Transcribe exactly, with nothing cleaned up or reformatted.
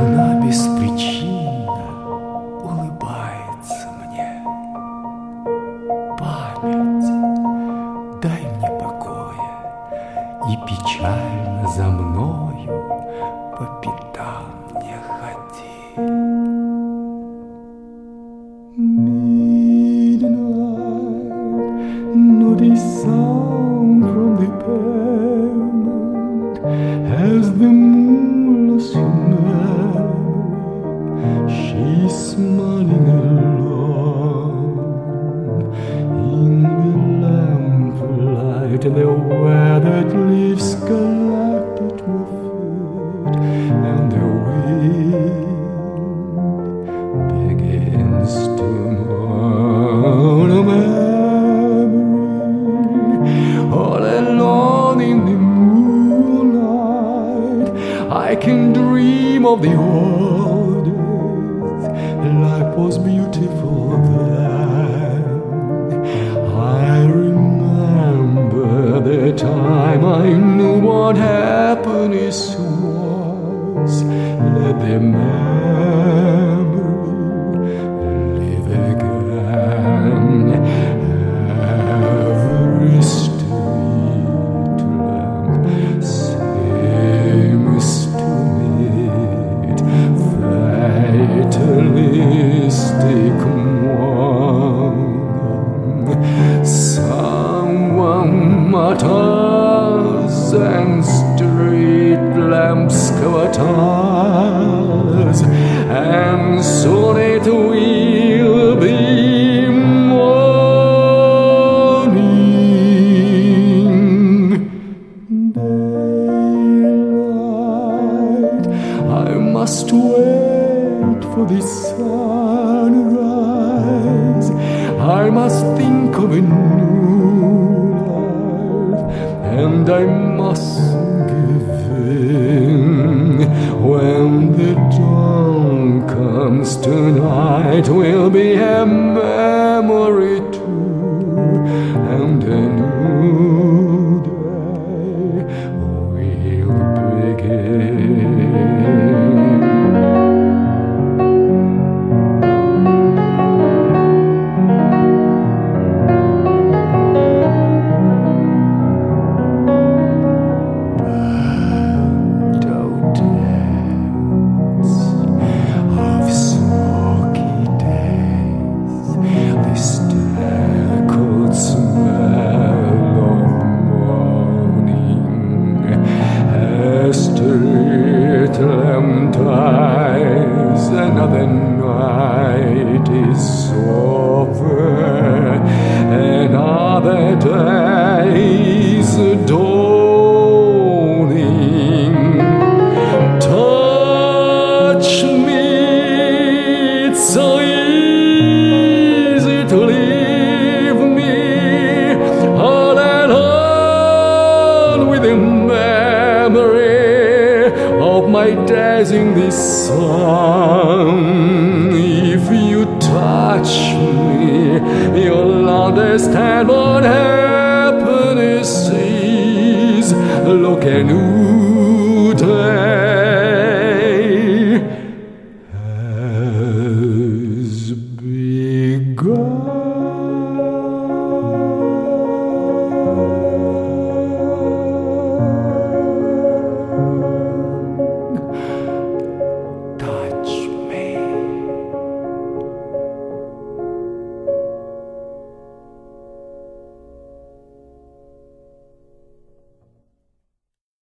Луна беспричинно улыбается мне. Память, дай мне покоя, и печально за мною по пятам не ходи. Midnight, not a sound from the pavement as the moon lost her memory. She's smiling alone in the lamplight, and the weathered leaves collected to a foot, and the wind begins to mourn a memory. All alone in the moonlight, I can dream of the old days. Life was beautiful then. I remember the time I knew what happiness was. Let the memory live again. Every street lamp seems to meet fatalistic one. Someone mutters and street lamps cover tires, and soon it will be morning. Daylight, I must wait for the sunrise. I must think of a new life, and I must give in. When the dawn comes tonight, will be a memory too, and a new day will begin. Another night is over, another day is dawning. Touch me, it's so easy to leave me all alone with the memory of my days in the sun. If you touch me, you'll understand what happiness is. Look and